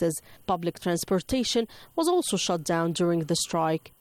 Public transportation was also shut down during the strike.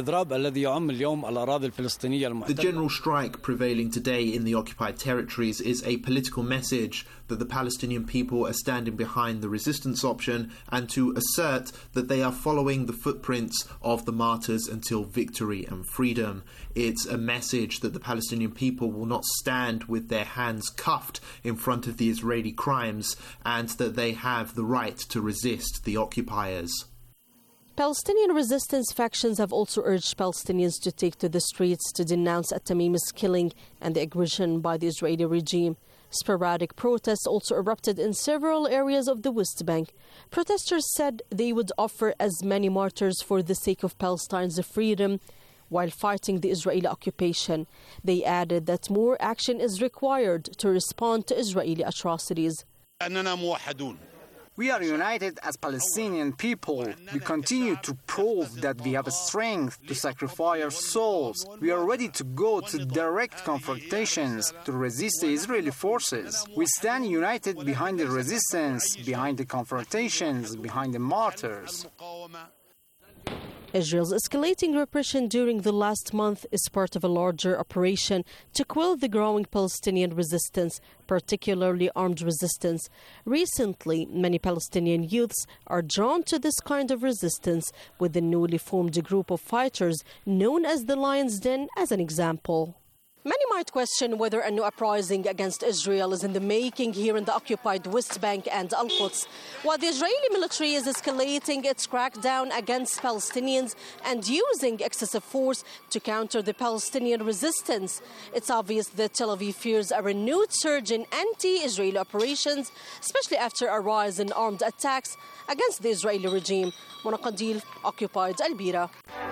The general strike prevailing today in the occupied territories is a political message that the Palestinian people are standing behind the resistance option and to assert that they are following the footprints of the martyrs until victory and freedom. It's a message that the Palestinian people will not stand with their hands cuffed in front of the Israeli crimes and that they have the right to resist the occupiers. Palestinian resistance factions have also urged Palestinians to take to the streets to denounce at-Tamimi's killing and the aggression by the Israeli regime. Sporadic protests also erupted in several areas of the West Bank. Protesters said they would offer as many martyrs for the sake of Palestine's freedom while fighting the Israeli occupation. They added that more action is required to respond to Israeli atrocities. We are united as Palestinian people. We continue to prove that we have a strength to sacrifice our souls. We are ready to go to direct confrontations to resist the Israeli forces. We stand united behind the resistance, behind the confrontations, behind the martyrs. Israel's escalating repression during the last month is part of a larger operation to quell the growing Palestinian resistance, particularly armed resistance. Recently, many Palestinian youths are drawn to this kind of resistance, with the newly formed group of fighters known as the Lion's Den as an example. Many might question whether a new uprising against Israel is in the making here in the occupied West Bank and Al-Quds. While the Israeli military is escalating its crackdown against Palestinians and using excessive force to counter the Palestinian resistance, it's obvious that Tel Aviv fears a renewed surge in anti-Israeli operations, especially after a rise in armed attacks against the Israeli regime. Mona Qandil, occupied Al Bira.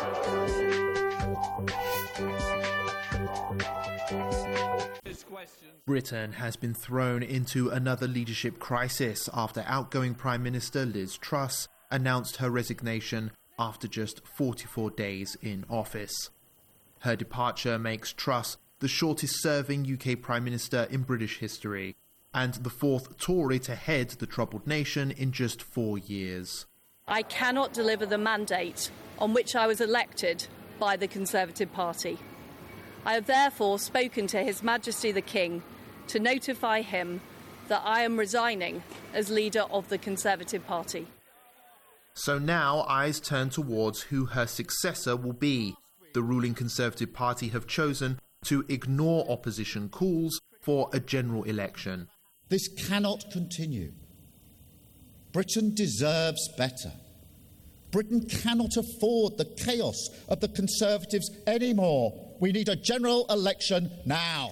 Britain has been thrown into another leadership crisis after outgoing Prime Minister Liz Truss announced her resignation after just 44 days in office. Her departure makes Truss the shortest-serving UK Prime Minister in British history and the fourth Tory to head the troubled nation in just 4 years. I cannot deliver the mandate on which I was elected by the Conservative Party. I have therefore spoken to His Majesty the King to notify him that I am resigning as leader of the Conservative Party. So now eyes turn towards who her successor will be. The ruling Conservative Party have chosen to ignore opposition calls for a general election. This cannot continue. Britain deserves better. Britain cannot afford the chaos of the Conservatives anymore. We need a general election now.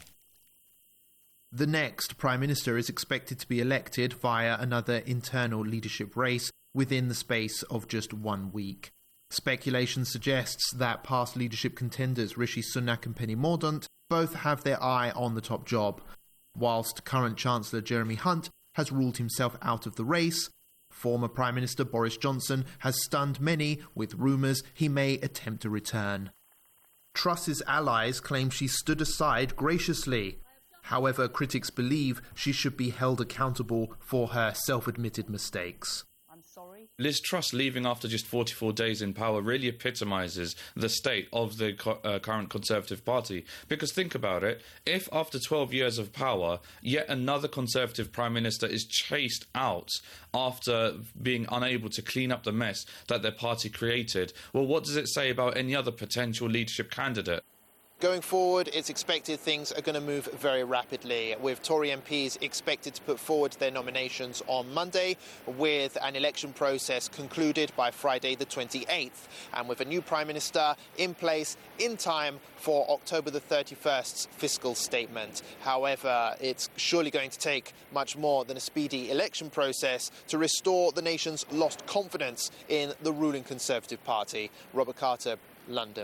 The next Prime Minister is expected to be elected via another internal leadership race within the space of just 1 week. Speculation suggests that past leadership contenders Rishi Sunak and Penny Mordaunt both have their eye on the top job, whilst current Chancellor Jeremy Hunt has ruled himself out of the race. Former Prime Minister Boris Johnson has stunned many with rumours he may attempt to return. Truss's allies claim she stood aside graciously. However, critics believe she should be held accountable for her self-admitted mistakes. Liz Truss leaving after just 44 days in power really epitomises the state of the current Conservative Party. Because think about it, if after 12 years of power, yet another Conservative Prime Minister is chased out after being unable to clean up the mess that their party created, well, what does it say about any other potential leadership candidate? Going forward, it's expected things are going to move very rapidly, with Tory MPs expected to put forward their nominations on Monday, with an election process concluded by Friday the 28th, and with a new Prime Minister in place in time for October the 31st's fiscal statement. However, it's surely going to take much more than a speedy election process to restore the nation's lost confidence in the ruling Conservative Party. Robert Carter, London.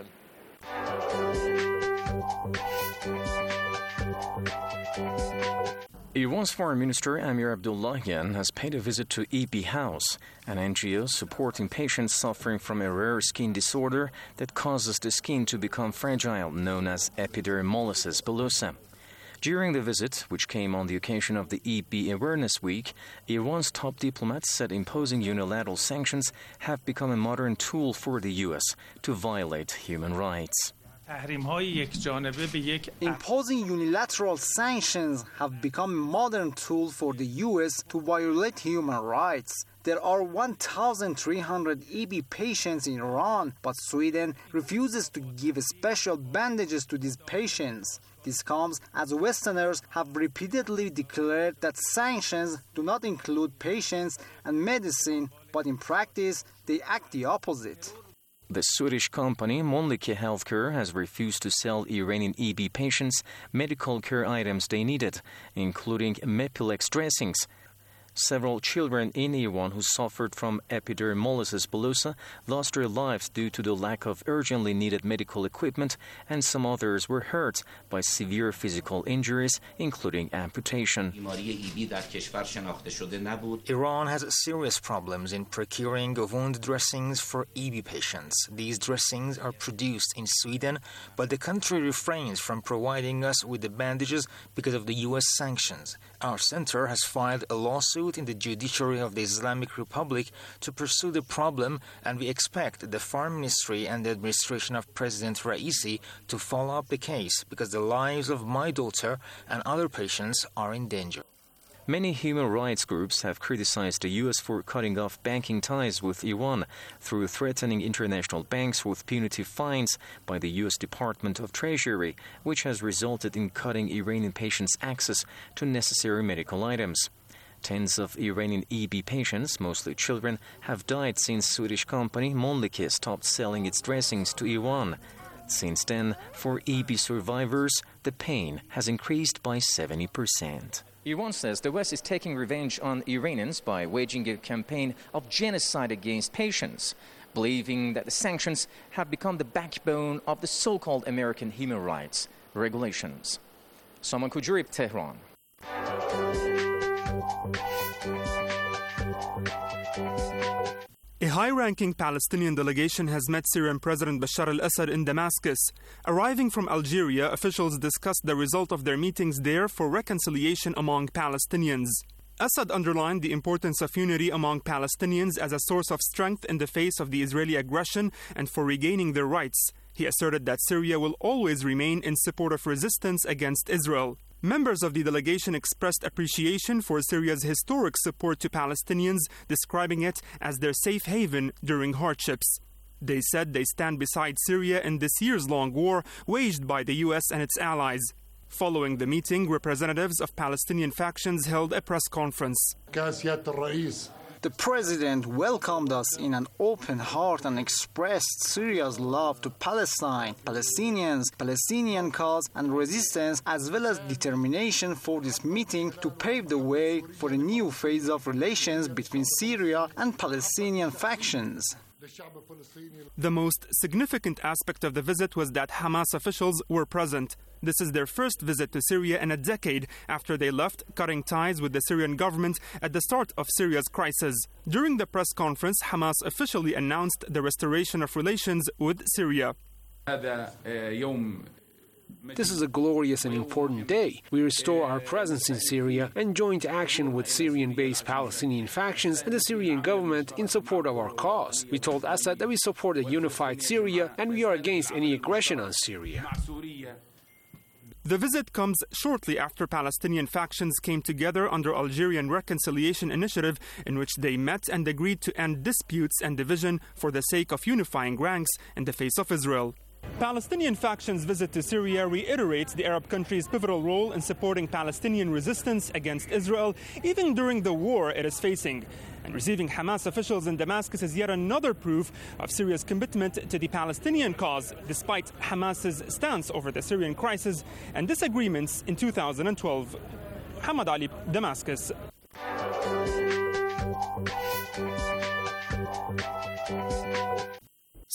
Iran's Foreign Minister Amir Abdullahian has paid a visit to EP House, an NGO supporting patients suffering from a rare skin disorder that causes the skin to become fragile, known as epidermolysis bullosa. During the visit, which came on the occasion of the EP Awareness Week, Iran's top diplomats said imposing unilateral sanctions have become a modern tool for the U.S. to violate human rights. Imposing unilateral sanctions have become a modern tool for the U.S. to violate human rights. There are 1,300 EB patients in Iran, but Sweden refuses to give special bandages to these patients. This comes as Westerners have repeatedly declared that sanctions do not include patients and medicine, but in practice, they act the opposite. The Swedish company Mölnlycke Healthcare has refused to sell Iranian EB patients medical care items they needed, including Mepilex dressings. Several children in Iran who suffered from epidermolysis bullosa lost their lives due to the lack of urgently needed medical equipment, and some others were hurt by severe physical injuries, including amputation. Iran has serious problems in procuring wound dressings for EB patients. These dressings are produced in Sweden, but the country refrains from providing us with the bandages because of the U.S. sanctions. Our center has filed a lawsuit in the judiciary of the Islamic Republic to pursue the problem, and we expect the Foreign Ministry and the administration of President Raisi to follow up the case because the lives of my daughter and other patients are in danger. Many human rights groups have criticized the U.S. for cutting off banking ties with Iran through threatening international banks with punitive fines by the U.S. Department of Treasury, which has resulted in cutting Iranian patients' access to necessary medical items. Tens of Iranian EB patients, mostly children, have died since Swedish company Mölnlycke stopped selling its dressings to Iran. Since then, for EB survivors, the pain has increased by 70%. Iran says the West is taking revenge on Iranians by waging a campaign of genocide against patients, believing that the sanctions have become the backbone of the so-called American human rights regulations. Saman Kujuri, Tehran. A high-ranking Palestinian delegation has met Syrian President Bashar al-Assad in Damascus. Arriving from Algeria, officials discussed the result of their meetings there for reconciliation among Palestinians. Assad underlined the importance of unity among Palestinians as a source of strength in the face of the Israeli aggression and for regaining their rights. He asserted that Syria will always remain in support of resistance against Israel. Members of the delegation expressed appreciation for Syria's historic support to Palestinians, describing it as their safe haven during hardships. They said they stand beside Syria in this years-long war waged by the U.S. and its allies. Following the meeting, representatives of Palestinian factions held a press conference. The president welcomed us in an open heart and expressed Syria's love to Palestine, Palestinians, Palestinian cause and resistance, as well as determination for this meeting to pave the way for a new phase of relations between Syria and Palestinian factions. The most significant aspect of the visit was that Hamas officials were present. This is their first visit to Syria in a decade after they left, cutting ties with the Syrian government at the start of Syria's crisis. During the press conference, Hamas officially announced the restoration of relations with Syria. This is a glorious and important day. We restore our presence in Syria and joint action with Syrian-based Palestinian factions and the Syrian government in support of our cause. We told Assad that we support a unified Syria and we are against any aggression on Syria. The visit comes shortly after Palestinian factions came together under Algerian Reconciliation Initiative, in which they met and agreed to end disputes and division for the sake of unifying ranks in the face of Israel. Palestinian factions' visit to Syria reiterates the Arab country's pivotal role in supporting Palestinian resistance against Israel, even during the war it is facing. And receiving Hamas officials in Damascus is yet another proof of Syria's commitment to the Palestinian cause, despite Hamas's stance over the Syrian crisis and disagreements in 2012. Hamad Ali, Damascus.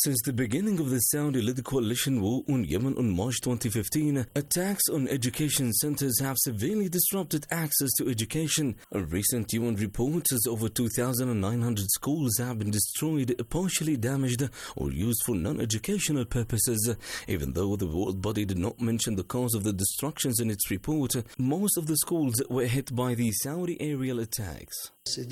Since the beginning of the Saudi-led coalition war on Yemen on March 2015, attacks on education centers have severely disrupted access to education. A recent UN report says over 2,900 schools have been destroyed, partially damaged, or used for non-educational purposes. Even though the world body did not mention the cause of the destructions in its report, most of the schools were hit by the Saudi aerial attacks. Since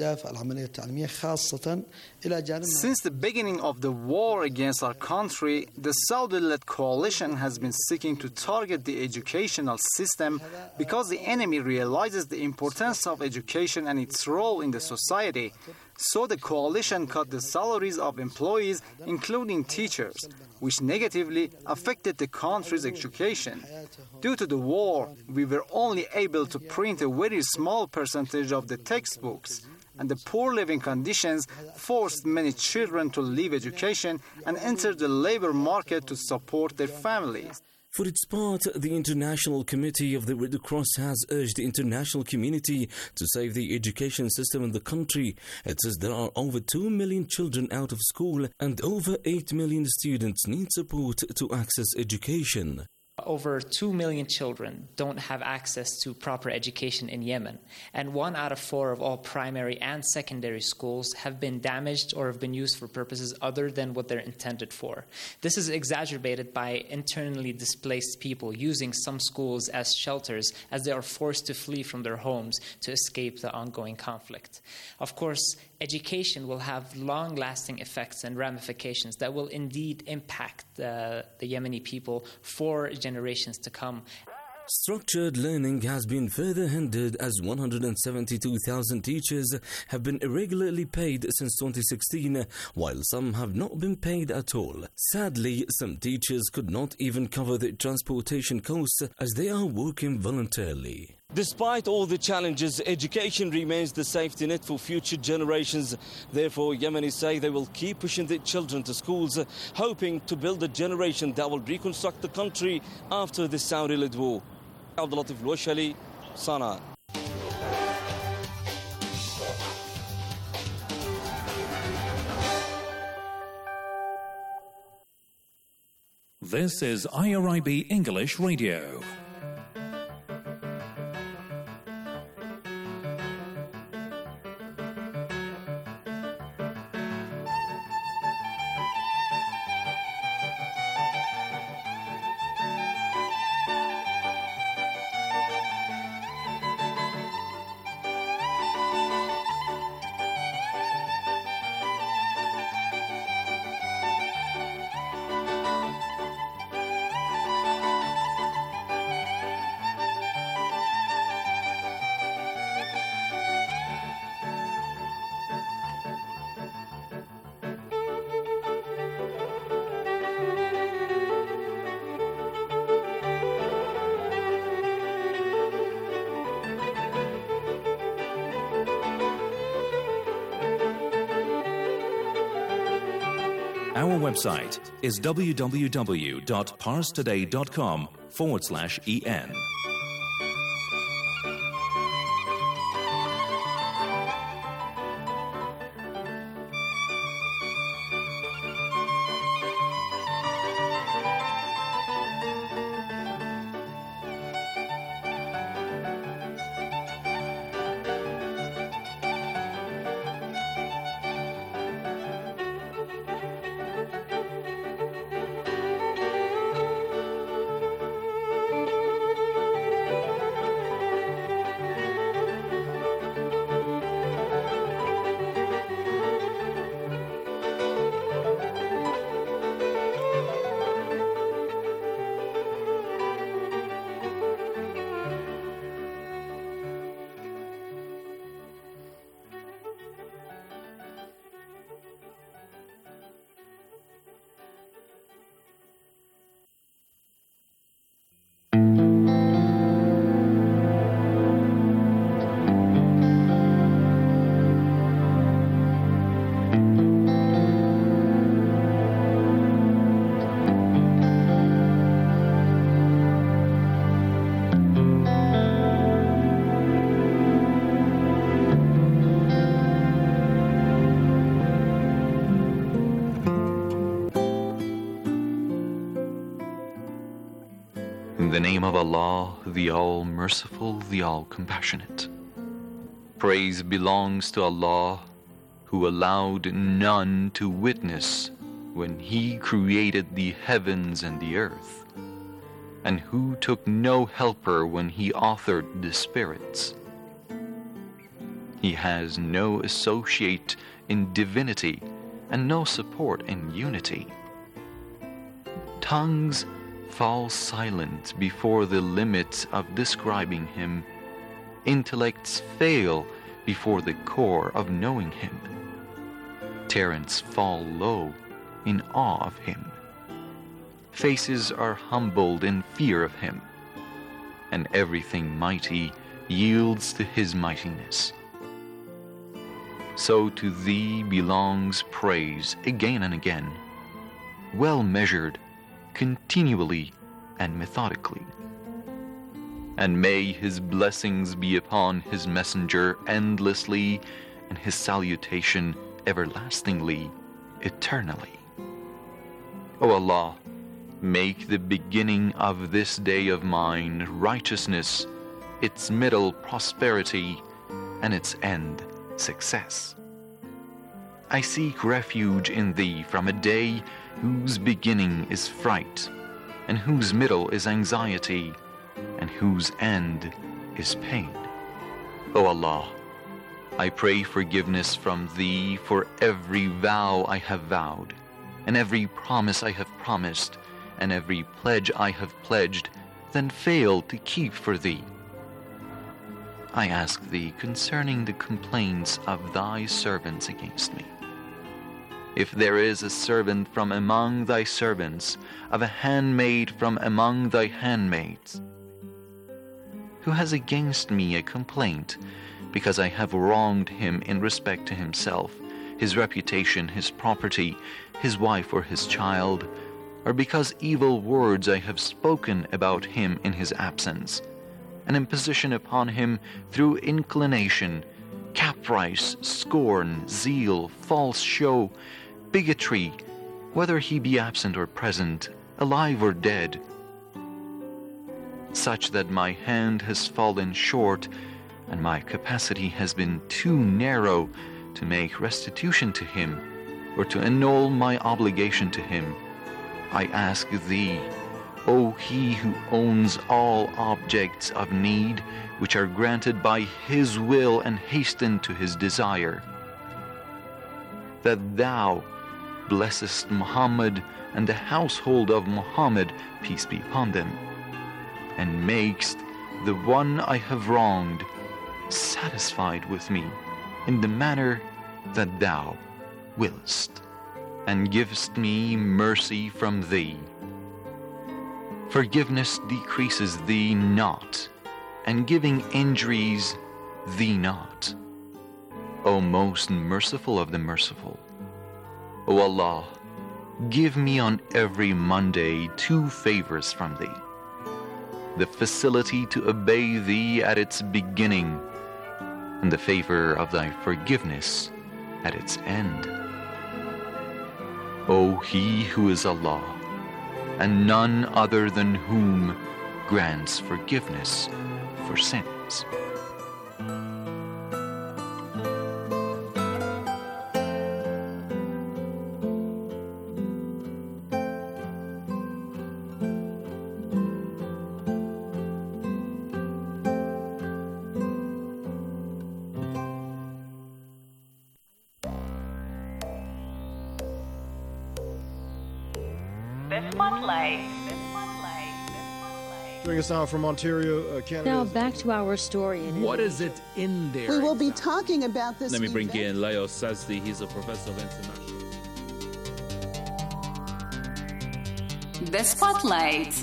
the beginning of the war against our country, the Saudi-led coalition has been seeking to target the educational system because the enemy realizes the importance of education and its role in the society. So the coalition cut the salaries of employees, including teachers, which negatively affected the country's education. Due to the war, we were only able to print a very small percentage of the textbooks, and the poor living conditions forced many children to leave education and enter the labor market to support their families. For its part, the International Committee of the Red Cross has urged the international community to save the education system in the country. It says there are over 2 million children out of school and over 8 million students need support to access education. Over 2 million children don't have access to proper education in Yemen, and 1 out of 4 of all primary and secondary schools have been damaged or have been used for purposes other than what they're intended for. This is exacerbated by internally displaced people using some schools as shelters as they are forced to flee from their homes to escape the ongoing conflict. Of course, education will have long-lasting effects and ramifications that will indeed impact the Yemeni people for generations to come. Structured learning has been further hindered as 172,000 teachers have been irregularly paid since 2016, while some have not been paid at all. Sadly, some teachers could not even cover their transportation costs as they are working voluntarily. Despite all the challenges, education remains the safety net for future generations. Therefore, Yemenis say they will keep pushing their children to schools, hoping to build a generation that will reconstruct the country after the Saudi-led war. Abdulatif Al-Washali, Sana'a. This is IRIB English Radio. Our website is www.parstoday.com/en. In the name of Allah, the All-Merciful, the All-Compassionate. Praise belongs to Allah, who allowed none to witness when He created the heavens and the earth, and who took no helper when He authored the spirits. He has no associate in divinity and no support in unity. Tongues fall silent before the limit of describing Him. Intellects fail before the core of knowing Him. Parents fall low in awe of Him. Faces are humbled in fear of Him, and everything mighty yields to His mightiness. So to Thee belongs praise again and again, well measured, continually and methodically. And may His blessings be upon His messenger endlessly, and His salutation everlastingly, eternally. O Allah, make the beginning of this day of mine righteousness, its middle prosperity, and its end success. I seek refuge in Thee from a day whose beginning is fright, and whose middle is anxiety, and whose end is pain. O Allah, I pray forgiveness from Thee for every vow I have vowed, and every promise I have promised, and every pledge I have pledged, then failed to keep for Thee. I ask Thee concerning the complaints of Thy servants against me. If there is a servant from among Thy servants, of a handmaid from among Thy handmaids, who has against me a complaint, because I have wronged him in respect to himself, his reputation, his property, his wife or his child, or because evil words I have spoken about him in his absence, an imposition upon him through inclination, caprice, scorn, zeal, false show, bigotry, whether he be absent or present, alive or dead, such that my hand has fallen short and my capacity has been too narrow to make restitution to him or to annul my obligation to him, I ask Thee, O He who owns all objects of need, which are granted by His will and hasten to His desire, that Thou blessest Muhammad and the household of Muhammad, peace be upon them, and makest the one I have wronged satisfied with me in the manner that Thou willest, and givest me mercy from Thee. Forgiveness decreases Thee not, and giving injuries Thee not. O most merciful of the merciful, O Allah, give me on every Monday 2 favors from Thee: the facility to obey Thee at its beginning, and the favor of Thy forgiveness at its end. O He who is Allah, and none other than whom grants forgiveness for sins. Joining us now from Ontario, Canada. Now back to our story. What is it in there? We will be talking about this. Let me bring in Leo Sazdi. He's a professor of international. The Spotlight.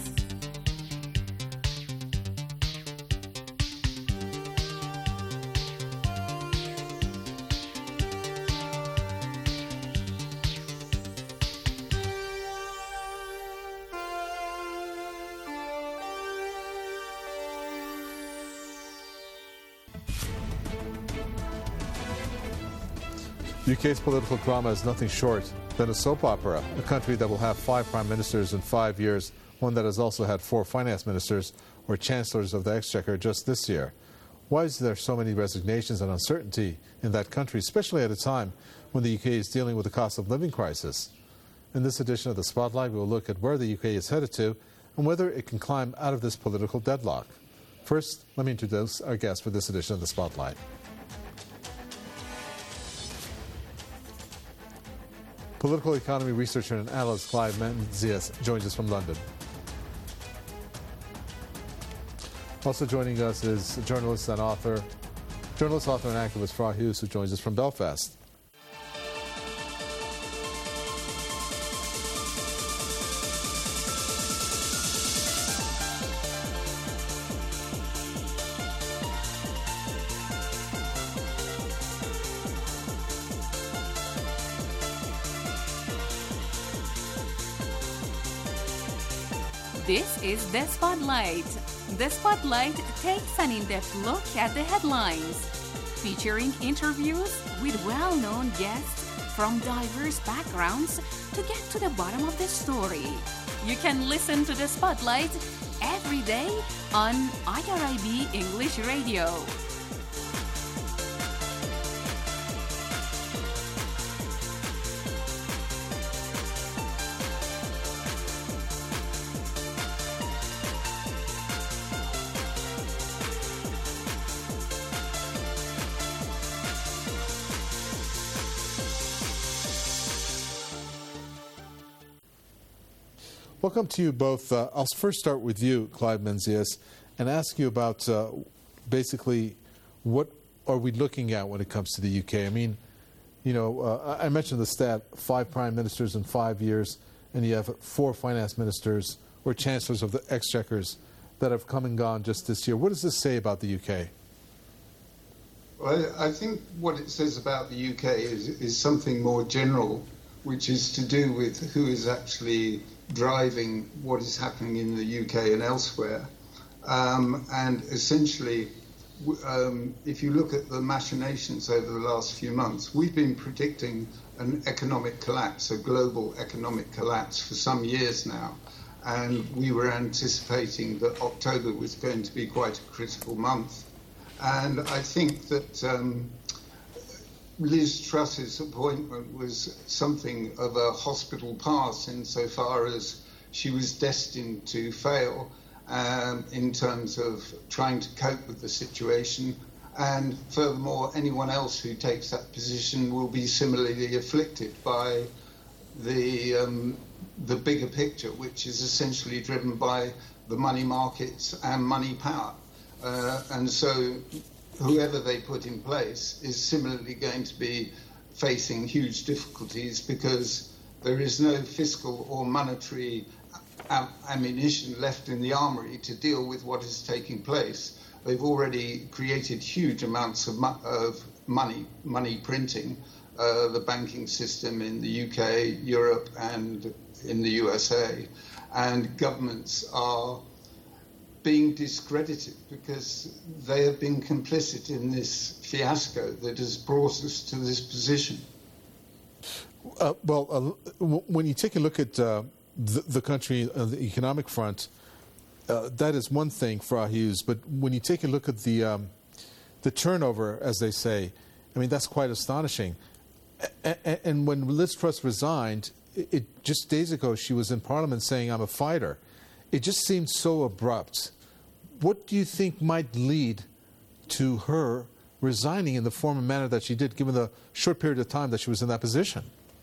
UK's political drama is nothing short than a soap opera. A country that will have 5 prime ministers in 5 years one that has also had 4 finance ministers or chancellors of the exchequer just this year. Why is there so many resignations and uncertainty in that country, especially at a time when the UK is dealing with the cost of living crisis? In this edition of The Spotlight, we will look at where the UK is headed to and whether it can climb out of this political deadlock. First, let me introduce our guest for this edition of The Spotlight. Political economy researcher and analyst Clive Menzies joins us from London. Also joining us is journalist, author and activist Fra Hughes, who joins us from Belfast. This is The Spotlight. The Spotlight takes an in-depth look at the headlines, featuring interviews with well-known guests from diverse backgrounds to get to the bottom of the story. You can listen to The Spotlight every day on IRIB English Radio. Welcome to you both. I'll first start with you, Clive Menzies, and ask you about basically what are we looking at when it comes to the UK? I mean, you know, I mentioned the stat, 5 prime ministers in 5 years, and you have 4 finance ministers or chancellors of the exchequers that have come and gone just this year. What does this say about the UK? Well, I think what it says about the UK is something more general, which is to do with who is actually driving what is happening in the UK and elsewhere. And essentially, if you look at the machinations over the last few months, we've been predicting an economic collapse, a global economic collapse for some years now. And we were anticipating that October was going to be quite a critical month. And I think that Liz Truss's appointment was something of a hospital pass insofar as she was destined to fail in terms of trying to cope with the situation. And furthermore, anyone else who takes that position will be similarly afflicted by the bigger picture, which is essentially driven by the money markets and money power. And so whoever they put in place is similarly going to be facing huge difficulties because there is no fiscal or monetary ammunition left in the armory to deal with what is taking place. They've already created huge amounts of money printing, the banking system in the UK, Europe, and in the USA. And governments are being discredited because they have been complicit in this fiasco that has brought us to this position. When you take a look at the country on the economic front, that is one thing, Fra Hughes, but when you take a look at the turnover, as they say, I mean, that's quite astonishing. And when Liz Truss resigned, just days ago, she was in Parliament saying, "I'm a fighter." It just seemed so abrupt. What do you think might lead to her resigning in the form and manner that she did, given the short period of time that she was in that position?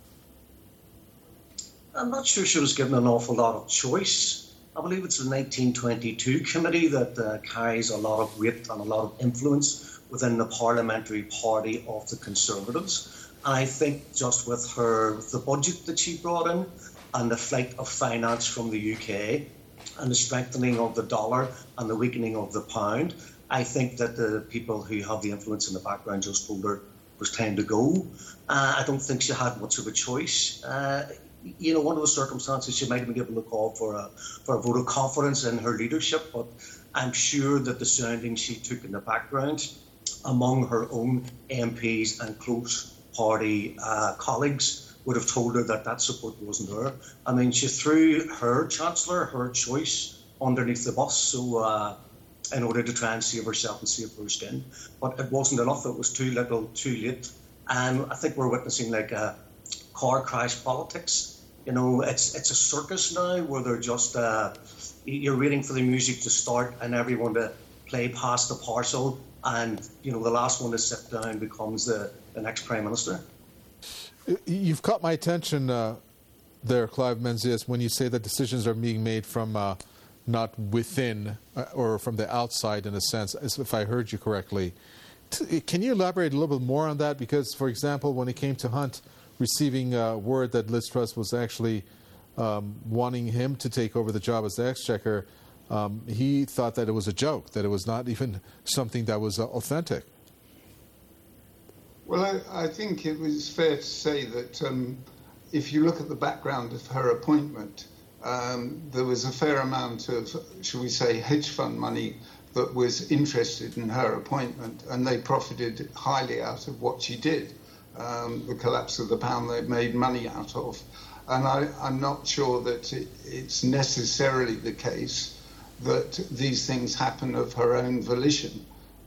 I'm not sure she was given an awful lot of choice. I believe it's the 1922 committee that carries a lot of weight and a lot of influence within the parliamentary party of the Conservatives. And I think just with the budget that she brought in and the flight of finance from the UK, and the strengthening of the dollar and the weakening of the pound, I think that the people who have the influence in the background just told her it was time to go. I don't think she had much of a choice. One of the circumstances, she might have been able to call for a vote of confidence in her leadership, but I'm sure that the soundings she took in the background among her own MPs and close party colleagues would have told her that support wasn't there. I mean, she threw her chancellor, her choice, underneath the bus, so in order to try and save herself and save her skin. But it wasn't enough. It was too little, too late. And I think we're witnessing like a car crash politics. You know, it's a circus now where they're just you're waiting for the music to start and everyone to play past the parcel, and you know the last one to sit down becomes the next prime minister. You've caught my attention there, Clive Menzies, when you say that decisions are being made from not within or from the outside, in a sense, as if I heard you correctly. Can you elaborate a little bit more on that? Because, for example, when it came to Hunt receiving word that Liz Truss was actually wanting him to take over the job as the Exchequer, he thought that it was a joke, that it was not even something that was authentic. Well, I think it was fair to say that if you look at the background of her appointment, there was a fair amount of, shall we say, hedge fund money that was interested in her appointment, and they profited highly out of what she did. The collapse of the pound they made money out of. And I'm not sure that it's necessarily the case that these things happen of her own volition.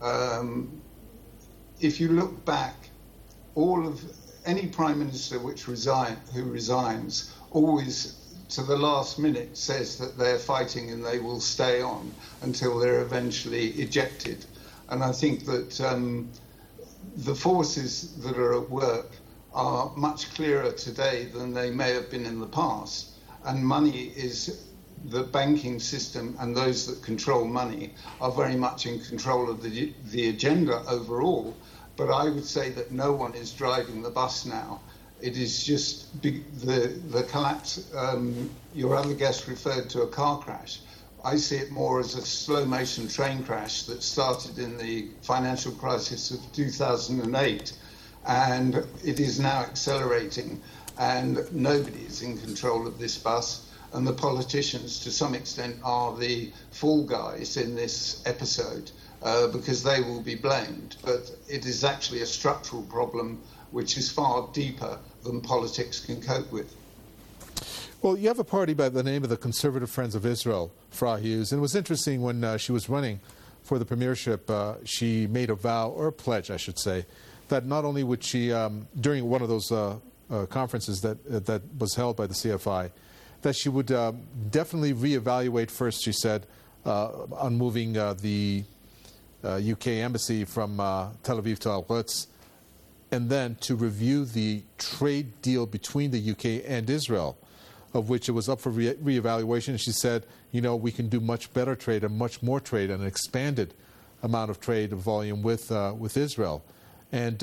If you look back, any prime minister who resigns always to the last minute says that they're fighting and they will stay on until they're eventually ejected. And I think that the forces that are at work are much clearer today than they may have been in the past. And money is the banking system, and those that control money are very much in control of the agenda overall. But I would say that no one is driving the bus now. It is just the collapse. Your other guest referred to a car crash. I see it more as a slow-motion train crash that started in the financial crisis of 2008, and it is now accelerating, and nobody is in control of this bus, and the politicians, to some extent, are the fall guys in this episode, because they will be blamed. But it is actually a structural problem which is far deeper than politics can cope with. Well, you have a party by the name of the Conservative Friends of Israel, Frau Hughes, and it was interesting when she was running for the premiership, she made a vow, or a pledge, I should say, that not only would she, during one of those conferences that was held by the CFI, that she would definitely reevaluate first, she said, on moving the UK embassy from Tel Aviv to Al-Quds, and then to review the trade deal between the UK and Israel, of which it was up for reevaluation. She said, you know, we can do much better trade and much more trade and an expanded amount of trade volume with Israel. And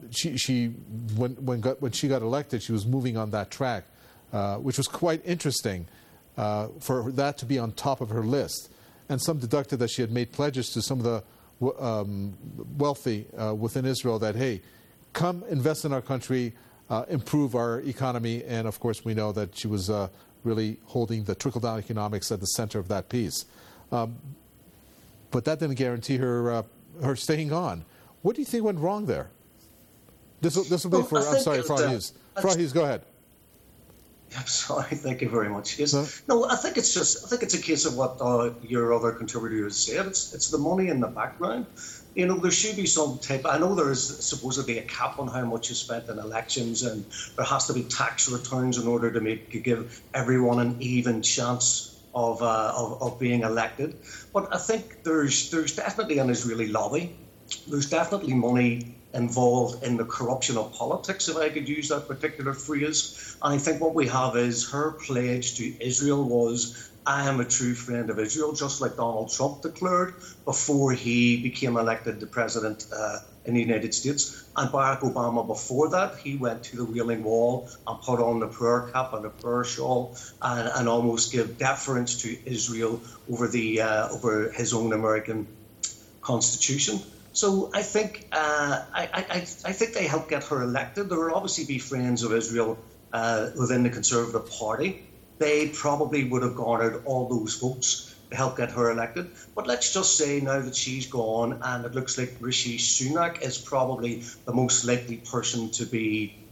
when she got elected, she was moving on that track, which was quite interesting for that to be on top of her list. And some deducted that she had made pledges to some of the wealthy within Israel that, hey, come invest in our country, improve our economy. And, of course, we know that she was really holding the trickle-down economics at the center of that piece. But that didn't guarantee her staying on. What do you think went wrong there? This will be for, I'm sorry, Frau Hughes. Frau Hughes, go ahead. I'm sorry, thank you very much. Yes. No, I think it's a case of what your other contributors said. It's the money in the background. You know, there should be some type. I know there is supposedly a cap on how much is spent in elections, and there has to be tax returns in order to give everyone an even chance of being elected. But I think there's definitely an Israeli lobby. There's definitely money involved in the corruption of politics, if I could use that particular phrase. And I think what we have is her pledge to Israel was, I am a true friend of Israel, just like Donald Trump declared before he became elected the president in the United States. And Barack Obama, before that, he went to the Wailing Wall and put on the prayer cap and a prayer shawl and almost give deference to Israel over over his own American Constitution. So I think I think they helped get her elected. There will obviously be friends of Israel within the Conservative Party. They probably would have garnered all those votes to help get her elected. But let's just say now that she's gone, and it looks like Rishi Sunak is probably the most likely person to be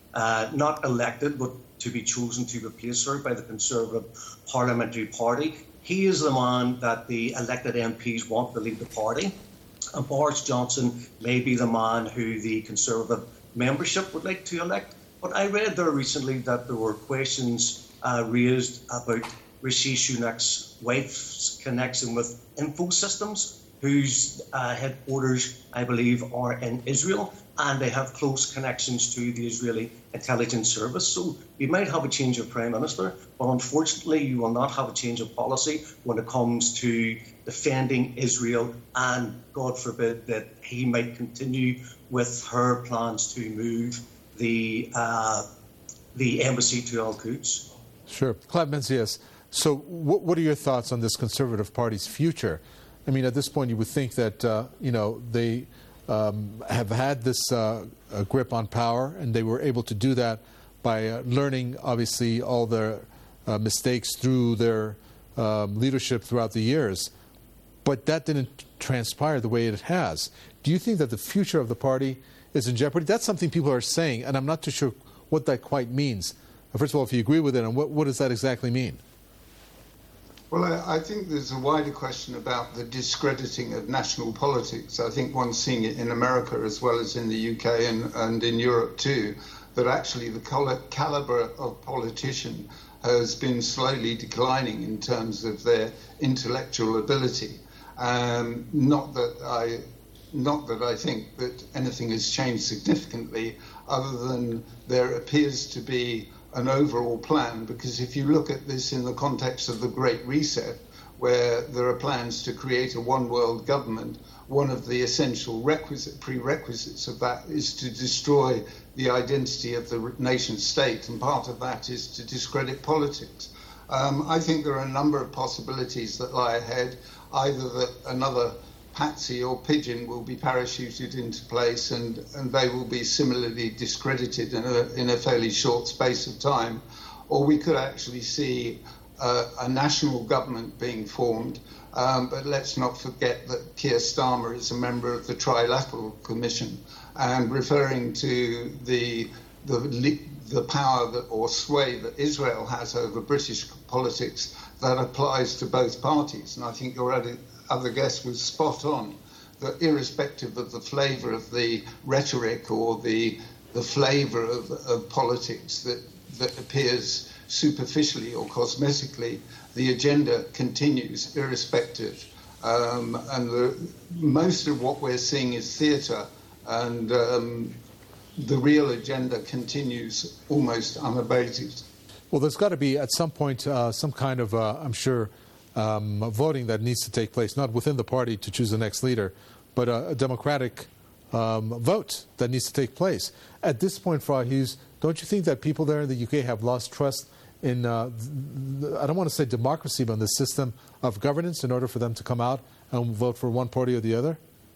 not elected, but to be chosen to replace her by the Conservative Parliamentary Party. He is the man that the elected MPs want to lead the party. And Boris Johnson may be the man who the Conservative membership would like to elect. But I read there recently that there were questions raised about Rishi Sunak's wife's connection with Infosystems, whose headquarters, I believe, are in Israel, and they have close connections to the Israeli intelligence service. So we might have a change of Prime Minister, but unfortunately you will not have a change of policy when it comes to defending Israel, and God forbid that he might continue with her plans to move the embassy to Al-Quds. Sure. Clive Menzies, so what are your thoughts on this Conservative Party's future? I mean, at this point, you would think that, they have had this grip on power, and they were able to do that by learning, obviously, all their mistakes through their leadership throughout the years. But that didn't transpire the way it has. Do you think that the future of the party is in jeopardy? That's something people are saying, and I'm not too sure what that quite means. First of all, if you agree with it, and what does that exactly mean? Well, I think there's a wider question about the discrediting of national politics. I think one's seeing it in America as well as in the UK and in Europe too, that actually the calibre of politician has been slowly declining in terms of their intellectual ability. Not that I think that anything has changed significantly, other than there appears to be an overall plan, because if you look at this in the context of the Great Reset, where there are plans to create a one-world government, one of the essential prerequisites of that is to destroy the identity of the nation-state, and part of that is to discredit politics. I think there are a number of possibilities that lie ahead, either that another patsy or pigeon will be parachuted into place and they will be similarly discredited in a fairly short space of time, or we could actually see a national government being formed. But let's not forget that Keir Starmer is a member of the Trilateral Commission, and referring to the power or sway that Israel has over British politics, that applies to both parties. And I think your other guest was spot on, that irrespective of the flavour of the rhetoric or the flavour of politics that appears superficially or cosmetically, the agenda continues irrespective. Most of what we're seeing is theatre, and the real agenda continues almost unabated. Well, there's got to be at some point some kind of, I'm sure, voting that needs to take place, not within the party to choose the next leader, but a democratic vote that needs to take place. At this point, Farah Hughes, don't you think that people there in the UK have lost trust in, I don't want to say democracy, but in the system of governance in order for them to come out and vote for one party or the other?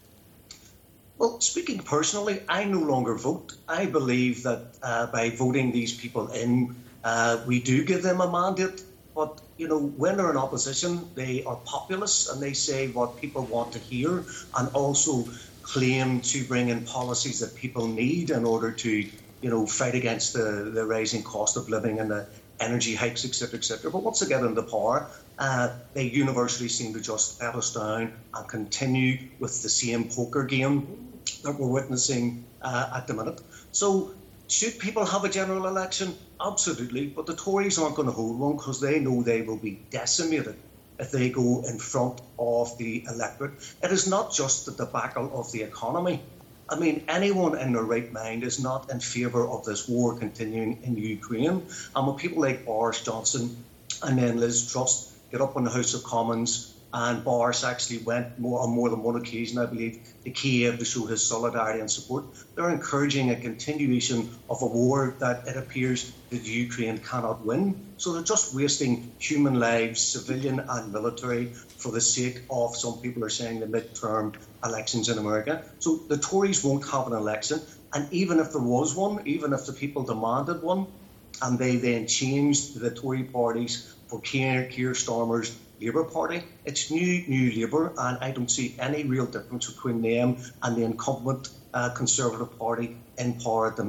Well, speaking personally, I no longer vote. I believe that by voting these people in, we do give them a mandate. But, when they're in opposition, they are populist and they say what people want to hear, and also claim to bring in policies that people need in order to, fight against the rising cost of living and the energy hikes, etc., etc. But once they get into power, they universally seem to just let us down and continue with the same poker game that we're witnessing at the minute. So should people have a general election? Absolutely, but the Tories aren't going to hold one because they know they will be decimated if they go in front of the electorate. It is not just the debacle of the economy. I mean, anyone in their right mind is not in favour of this war continuing in Ukraine. And when people like Boris Johnson and then Liz Truss get up in the House of Commons, and Boris actually went on more than one occasion, I believe, to Kiev to show his solidarity and support, they're encouraging a continuation of a war that it appears that Ukraine cannot win. So they're just wasting human lives, civilian and military, for the sake of, some people are saying, the midterm elections in America. So the Tories won't have an election. And even if there was one, even if the people demanded one, and they then changed the Tory parties for Keir Starmer's Labour Party, it's new Labour, and I don't see any real difference between them and the incumbent Conservative Party in power at the minute.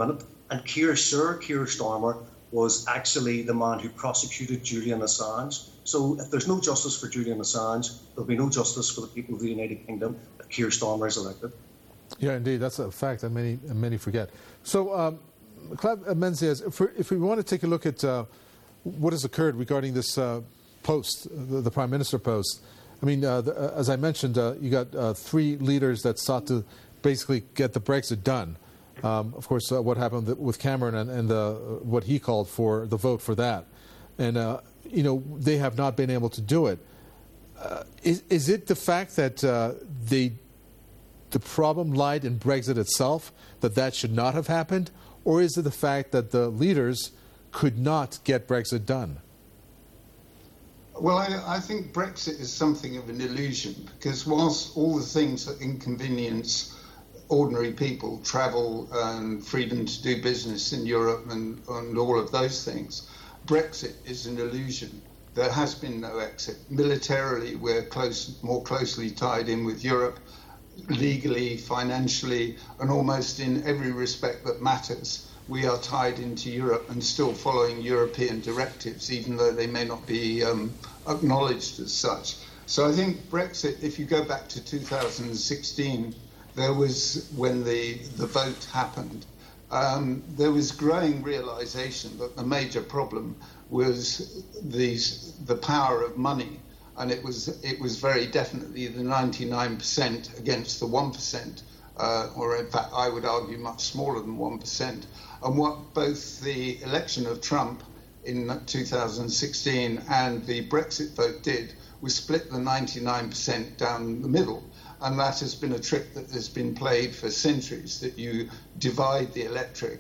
And Keir Starmer was actually the man who prosecuted Julian Assange. So if there's no justice for Julian Assange, there'll be no justice for the people of the United Kingdom if Keir Starmer is elected. Yeah, indeed. That's a fact that many forget. So, Clive Menzies, if we want to take a look at what has occurred regarding this post, the Prime Minister post, I mean, as I mentioned, you got three leaders that sought to basically get the Brexit done. Of course, what happened with Cameron and what he called for the vote for that. And, they have not been able to do it. Is it the fact that the problem lied in Brexit itself, that should not have happened? Or is it the fact that the leaders could not get Brexit done? Well, I think Brexit is something of an illusion, because whilst all the things that inconvenience ordinary people, travel and freedom to do business in Europe and all of those things, Brexit is an illusion. There has been no exit. Militarily, we're more closely tied in with Europe, legally, financially, and almost in every respect that matters. We are tied into Europe and still following European directives, even though they may not be acknowledged as such. So I think Brexit, if you go back to 2016, there was, when the vote happened, there was growing realization that the major problem was the power of money. And it was very definitely the 99% against the 1%, or in fact, I would argue much smaller than 1%. And what both the election of Trump in 2016 and the Brexit vote did was split the 99% down the middle. And that has been a trick that has been played for centuries, that you divide the electorate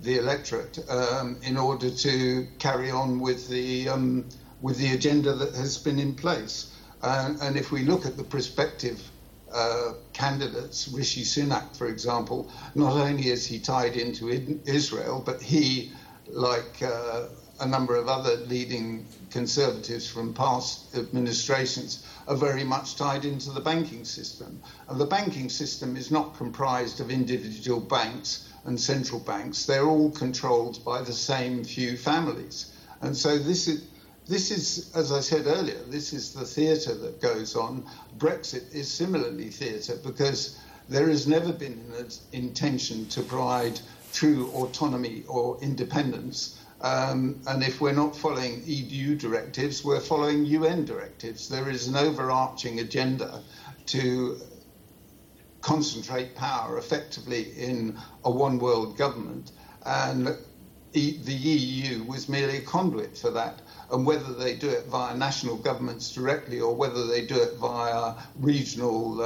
in order to carry on with the agenda that has been in place. And if we look at the prospective candidates, Rishi Sunak, for example, not only is he tied into Israel, but he, like a number of other leading conservatives from past administrations, are very much tied into the banking system. And the banking system is not comprised of individual banks and central banks. They're all controlled by the same few families. And so this is, as I said earlier, this is the theatre that goes on. Brexit is similarly theatre, because there has never been an intention to provide true autonomy or independence. And if we're not following EU directives, we're following UN directives. There is an overarching agenda to concentrate power effectively in a one-world government. And the EU was merely a conduit for that. And whether they do it via national governments directly or whether they do it via regional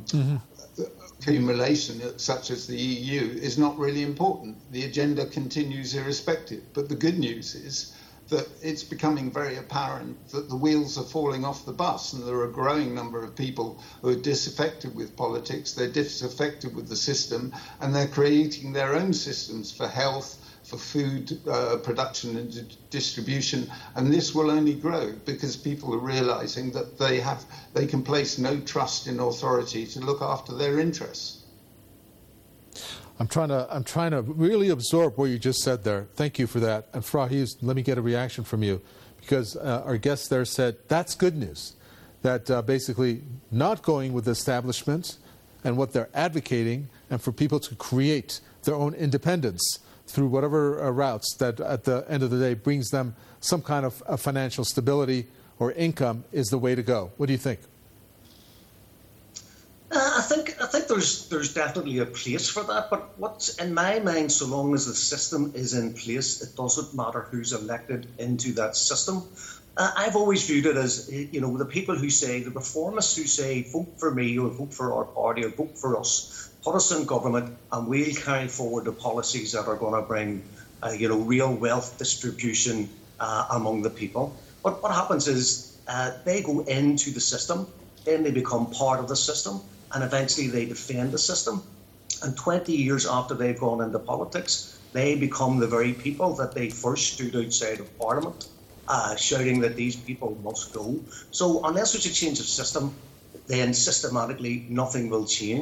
accumulation such as the EU is not really important. The agenda continues irrespective. But the good news is that it's becoming very apparent that the wheels are falling off the bus, and there are a growing number of people who are disaffected with politics, they're disaffected with the system, and they're creating their own systems for health, for food production and distribution, and this will only grow because people are realizing that they can place no trust in authority to look after their interests. I'm trying to really absorb what you just said there. Thank you for that. And Frá Hughes, let me get a reaction from you, because our guest there said that's good news, that basically not going with the establishment and what they're advocating, and for people to create their own independence through whatever routes that at the end of the day brings them some kind of financial stability or income is the way to go. What do you think? I think there's definitely a place for that, but what's in my mind, so long as the system is in place, it doesn't matter who's elected into that system. I've always viewed it as, the people who say, the reformists who say, vote for me or vote for our party or vote for us, put us in government and we'll carry forward the policies that are going to bring, real wealth distribution among the people. But what happens is they go into the system, then they become part of the system, and eventually they defend the system. And 20 years after they've gone into politics, they become the very people that they first stood outside of Parliament, shouting that these people must go. So unless there's a change of system, then systematically nothing will change.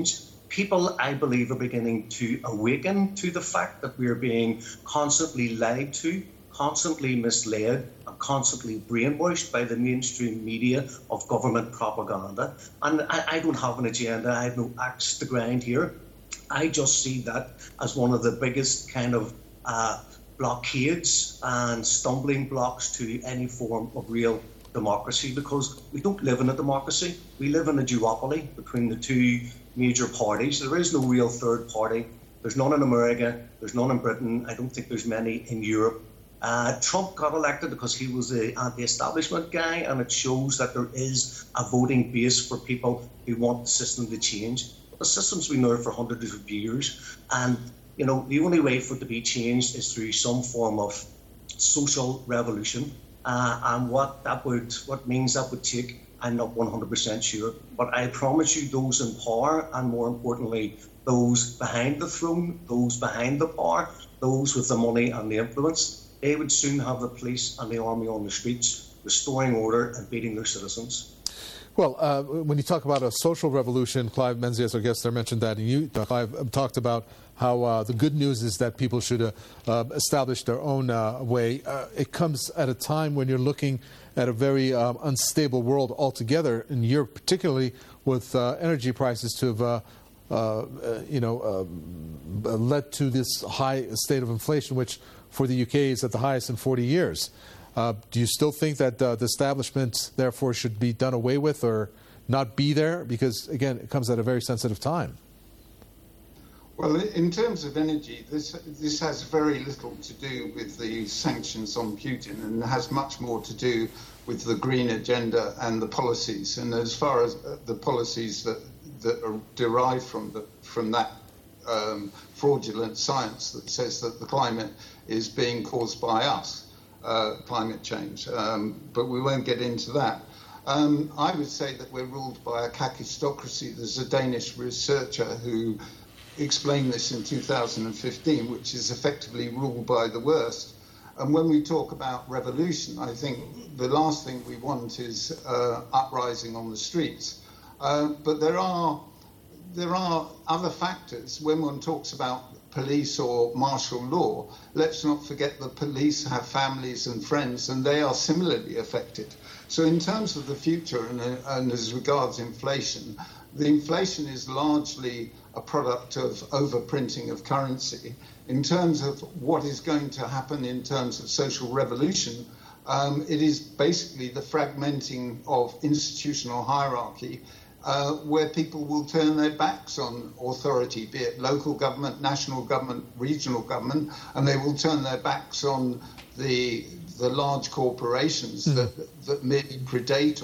people, I believe, are beginning to awaken to the fact that we are being constantly lied to, constantly misled, and constantly brainwashed by the mainstream media of government propaganda. And I don't have an agenda. I have no axe to grind here. I just see that as one of the biggest kind of blockades and stumbling blocks to any form of real democracy, because we don't live in a democracy. We live in a duopoly between the two major parties. There is no real third party. There's none in America. There's none in Britain. I don't think there's many in Europe. Trump got elected because he was the anti-establishment guy, and it shows that there is a voting base for people who want the system to change. But the system's been there for hundreds of years, and you know the only way for it to be changed is through some form of social revolution. And what means that would take, I'm not 100% sure. But I promise you, those in power, and more importantly, those behind the throne, those behind the power, those with the money and the influence, they would soon have the police and the army on the streets, restoring order and beating their citizens. Well, when you talk about a social revolution, Clive Menzies, our guest there, mentioned that, and you, Clive, talked about how the good news is that people should establish their own way. It comes at a time when you're looking at a very unstable world altogether, in Europe particularly, with energy prices to have led to this high state of inflation, which for the UK is at the highest in 40 years. Do you still think that the establishment, therefore, should be done away with or not be there? Because, again, it comes at a very sensitive time. Well, in terms of energy, this has very little to do with the sanctions on Putin, and has much more to do with the green agenda and the policies. And as far as the policies that are derived from that fraudulent science that says that the climate is being caused by us, climate change, but we won't get into that. I would say that we're ruled by a kakistocracy. There's a Danish researcher who explained this in 2015, which is effectively ruled by the worst. And when we talk about revolution, I think the last thing we want is uprising on the streets. But there are other factors. When one talks about police or martial law, let's not forget that police have families and friends, and they are similarly affected. So in terms of the future and as regards inflation, the inflation is largely a product of overprinting of currency. In terms of what is going to happen in terms of social revolution, it is basically the fragmenting of institutional hierarchy, where people will turn their backs on authority, be it local government, national government, regional government, and they will turn their backs on the large corporations that merely predate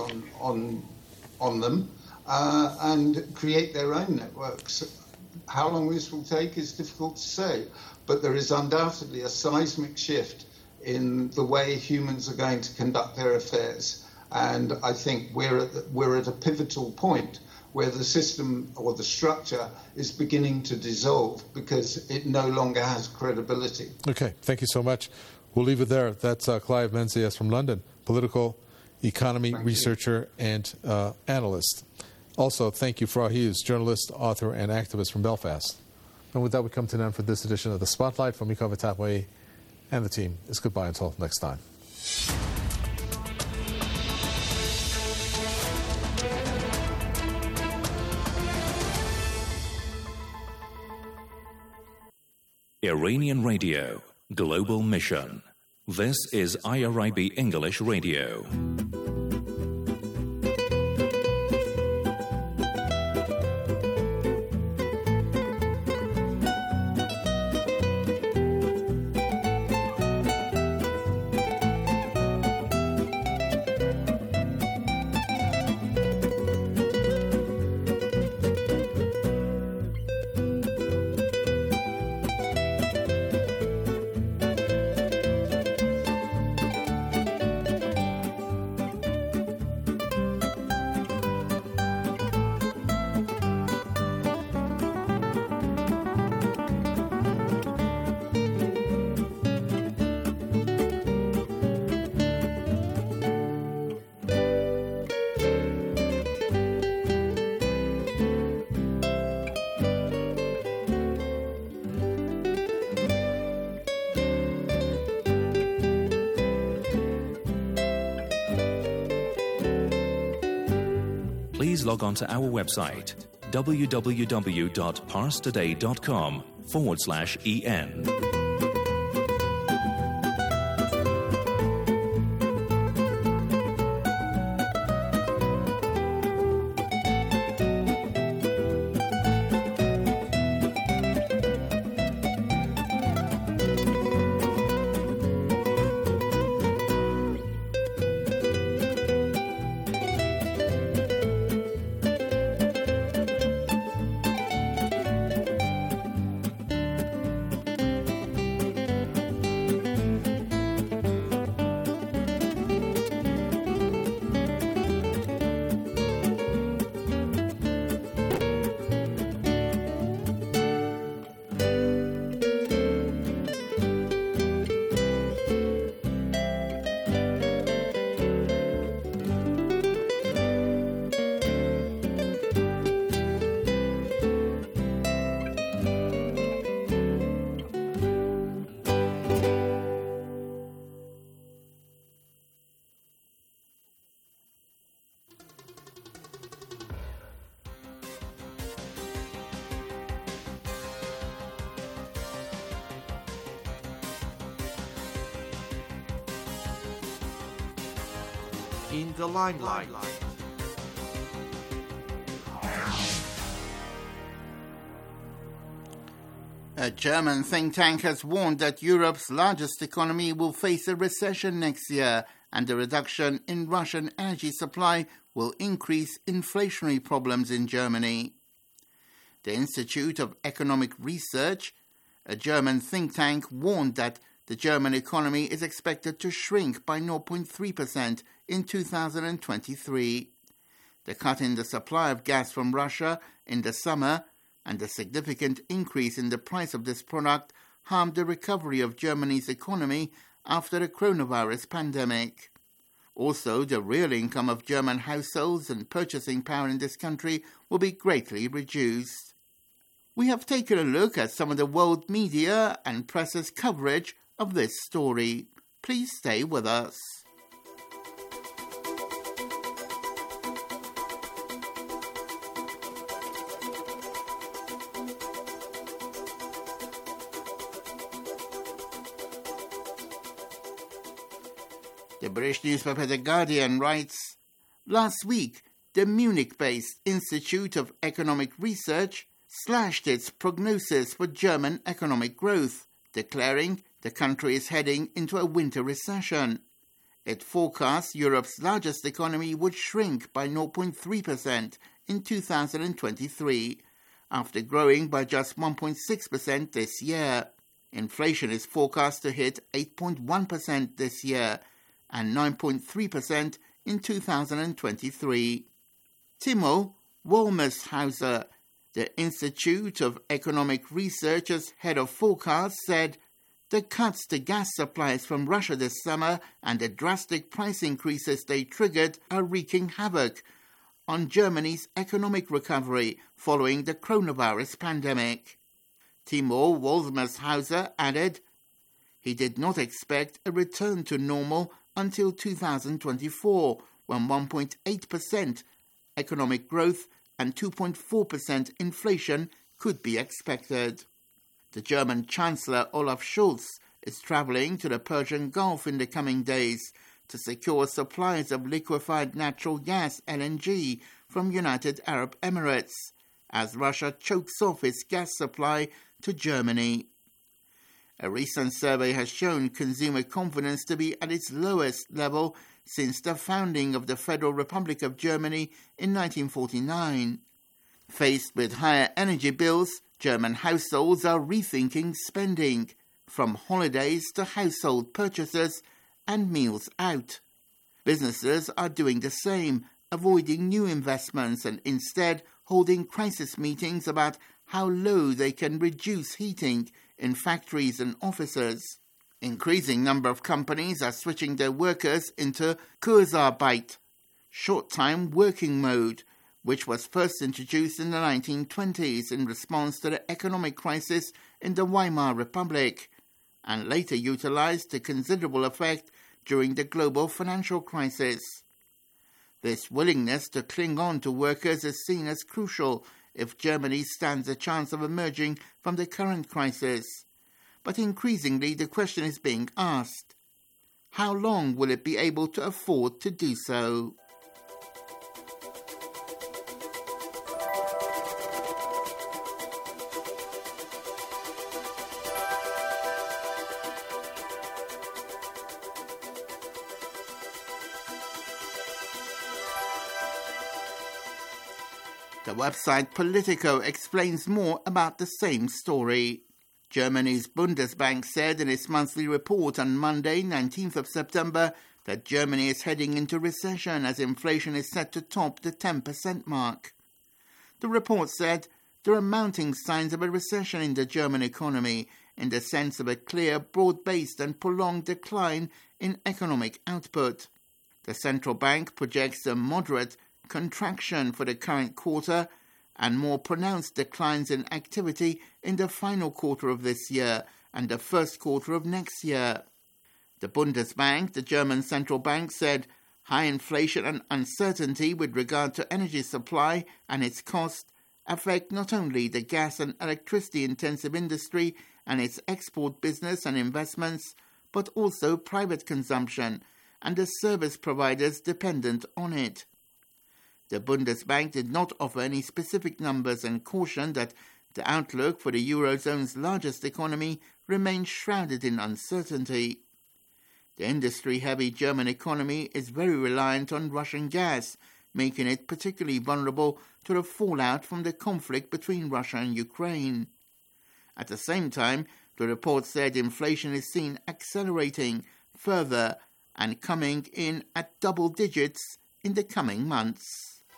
on them and create their own networks. How long this will take is difficult to say, but there is undoubtedly a seismic shift in the way humans are going to conduct their affairs. And I think we're at a pivotal point where the system or the structure is beginning to dissolve because it no longer has credibility. Okay, thank you so much. We'll leave it there. That's Clive Menzies from London, political economy researcher and analyst. Also, thank you, Frá Hughes, journalist, author, and activist from Belfast. And with that, we come to an end for this edition of The Spotlight. From Mikova Tapway and the team, it's goodbye until next time. Iranian Radio, Global Mission. This is IRIB English Radio. please log on to our website www.parstoday.com/en. In the limelight. A German think tank has warned that Europe's largest economy will face a recession next year, and a reduction in Russian energy supply will increase inflationary problems in Germany. The Institute of Economic Research, a German think tank, warned that the German economy is expected to shrink by 0.3% in 2023. The cut in the supply of gas from Russia in the summer and the significant increase in the price of this product harmed the recovery of Germany's economy after the coronavirus pandemic. Also, the real income of German households and purchasing power in this country will be greatly reduced. We have taken a look at some of the world media and press's coverage of this story. Please stay with us. The British newspaper The Guardian writes, last week, the Munich-based Institute of Economic Research slashed its prognosis for German economic growth, declaring the country is heading into a winter recession. It forecasts Europe's largest economy would shrink by 0.3% in 2023, after growing by just 1.6% this year. Inflation is forecast to hit 8.1% this year and 9.3% in 2023. Timo Wolmershauser, the Institute of Economic Research's head of forecast, said the cuts to gas supplies from Russia this summer and the drastic price increases they triggered are wreaking havoc on Germany's economic recovery following the coronavirus pandemic. Timo Wolmershauser added he did not expect a return to normal until 2024, when 1.8% economic growth and 2.4% inflation could be expected. The German Chancellor Olaf Scholz is travelling to the Persian Gulf in the coming days to secure supplies of liquefied natural gas (LNG) from United Arab Emirates, as Russia chokes off its gas supply to Germany. A recent survey has shown consumer confidence to be at its lowest level since the founding of the Federal Republic of Germany in 1949. Faced with higher energy bills, German households are rethinking spending, from holidays to household purchases and meals out. Businesses are doing the same, avoiding new investments and instead holding crisis meetings about how low they can reduce heating in factories and offices. Increasing number of companies are switching their workers into Kurzarbeit, short-time working mode, which was first introduced in the 1920s in response to the economic crisis in the Weimar Republic, and later utilized to considerable effect during the global financial crisis. This willingness to cling on to workers is seen as crucial if Germany stands a chance of emerging from the current crisis. But increasingly the question is being asked: how long will it be able to afford to do so? The website Politico explains more about the same story. Germany's Bundesbank said in its monthly report on Monday, 19th of September, that Germany is heading into recession as inflation is set to top the 10% mark. The report said there are mounting signs of a recession in the German economy in the sense of a clear, broad-based and prolonged decline in economic output. The central bank projects a moderate contraction for the current quarter and more pronounced declines in activity in the final quarter of this year and the first quarter of next year. The Bundesbank, the German central bank, said high inflation and uncertainty with regard to energy supply and its cost affect not only the gas and electricity-intensive industry and its export business and investments, but also private consumption and the service providers dependent on it. The Bundesbank did not offer any specific numbers and cautioned that the outlook for the Eurozone's largest economy remains shrouded in uncertainty. The industry-heavy German economy is very reliant on Russian gas, making it particularly vulnerable to the fallout from the conflict between Russia and Ukraine. At the same time, the report said inflation is seen accelerating further and coming in at double digits in the coming months.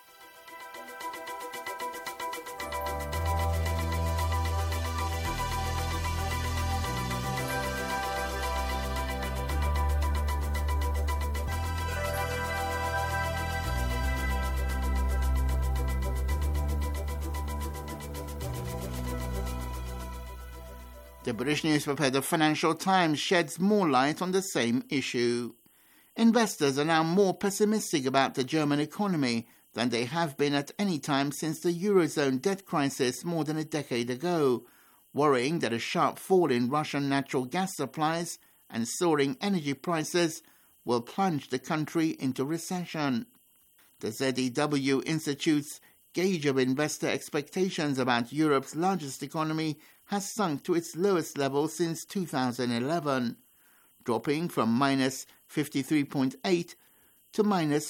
The British newspaper The Financial Times sheds more light on the same issue. Investors are now more pessimistic about the German economy than they have been at any time since the Eurozone debt crisis more than a decade ago, worrying that a sharp fall in Russian natural gas supplies and soaring energy prices will plunge the country into recession. The ZEW Institute's gauge of investor expectations about Europe's largest economy has sunk to its lowest level since 2011, dropping from minus 53.8 to minus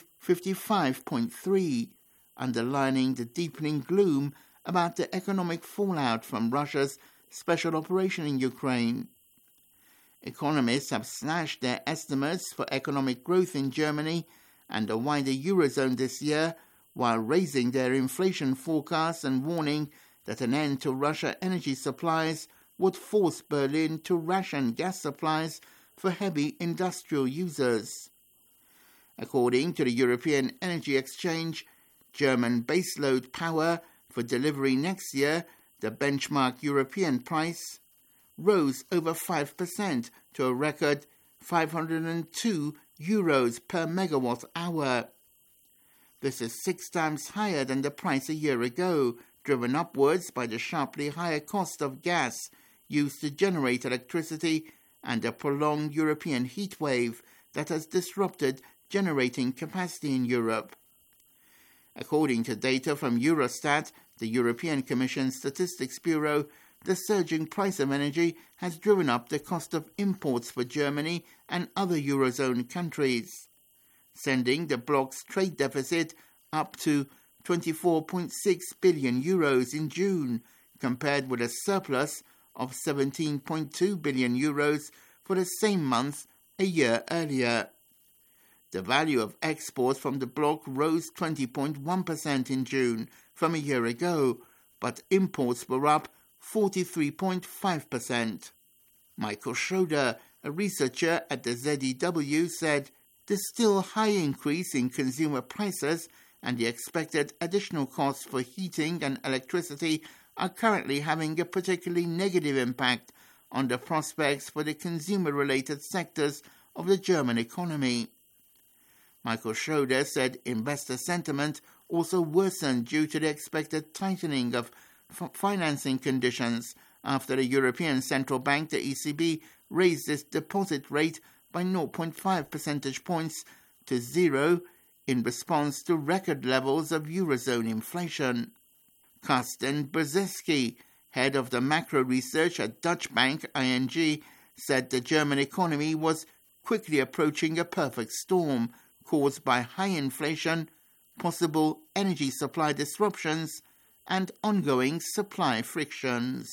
55.3, underlining the deepening gloom about the economic fallout from Russia's special operation in Ukraine. Economists have slashed their estimates for economic growth in Germany and the wider Eurozone this year, while raising their inflation forecasts and warning that an end to Russian energy supplies would force Berlin to ration gas supplies for heavy industrial users. According to the European Energy Exchange, German baseload power for delivery next year, the benchmark European price, rose over 5% to a record €502 per megawatt hour. This is 6 times higher than the price a year ago, driven upwards by the sharply higher cost of gas used to generate electricity and a prolonged European heat wave that has disrupted generating capacity in Europe. According to data from Eurostat, the European Commission Statistics Bureau, the surging price of energy has driven up the cost of imports for Germany and other Eurozone countries, sending the bloc's trade deficit up to €24.6 billion in June, compared with a surplus of €17.2 billion for the same month a year earlier. The value of exports from the bloc rose 20.1% in June from a year ago, but imports were up 43.5%. Michael Schroeder, a researcher at the ZEW, said the still high increase in consumer prices and the expected additional costs for heating and electricity are currently having a particularly negative impact on the prospects for the consumer-related sectors of the German economy. Michael Schroeder said investor sentiment also worsened due to the expected tightening of financing conditions after the European Central Bank, the ECB, raised its deposit rate by 0.5 percentage points to 0 in response to record levels of Eurozone inflation. Karsten Brzezinski, head of the macro research at Dutch bank ING, said the German economy was quickly approaching a perfect storm caused by high inflation, possible energy supply disruptions, and ongoing supply frictions.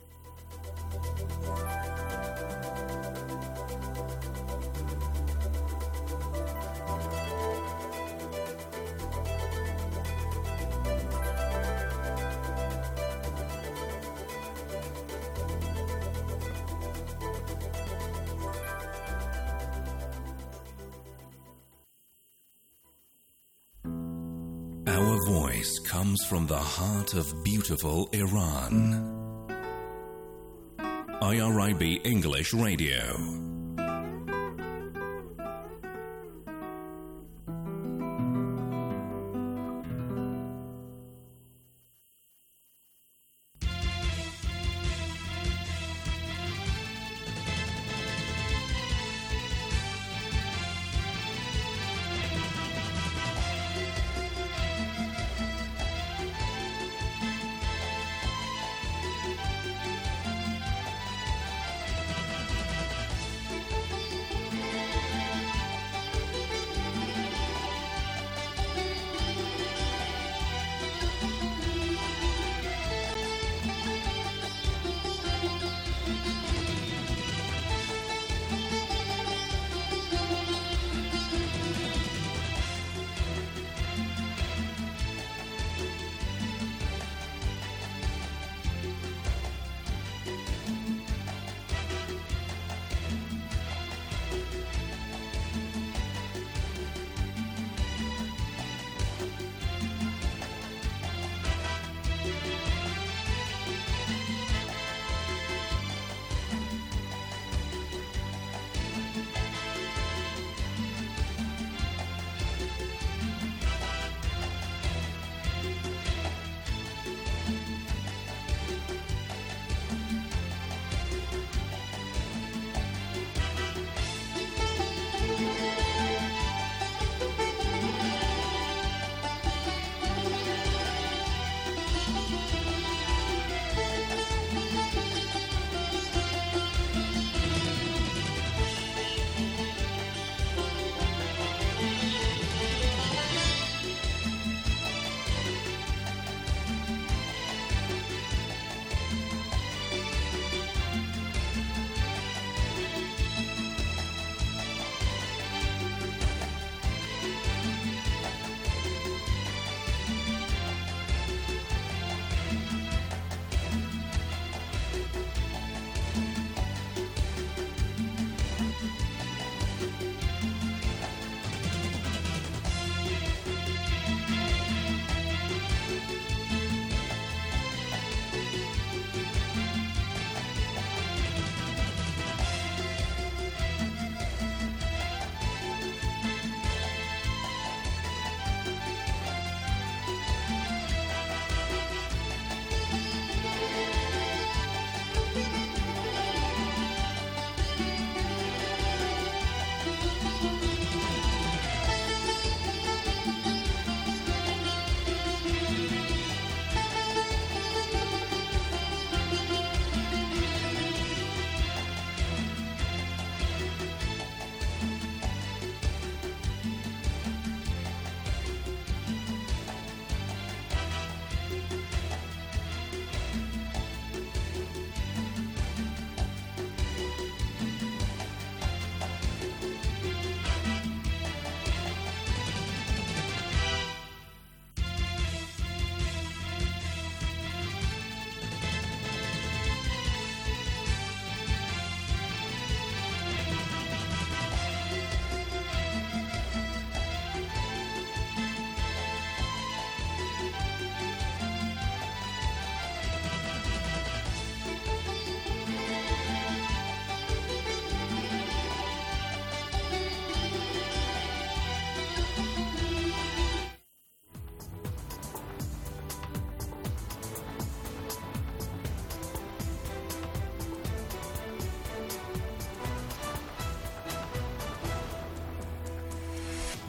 Our voice comes from the heart of beautiful Iran. IRIB English Radio.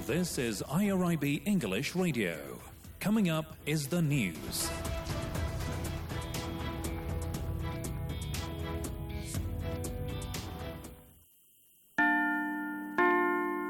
This is IRIB English Radio. Coming up is the news.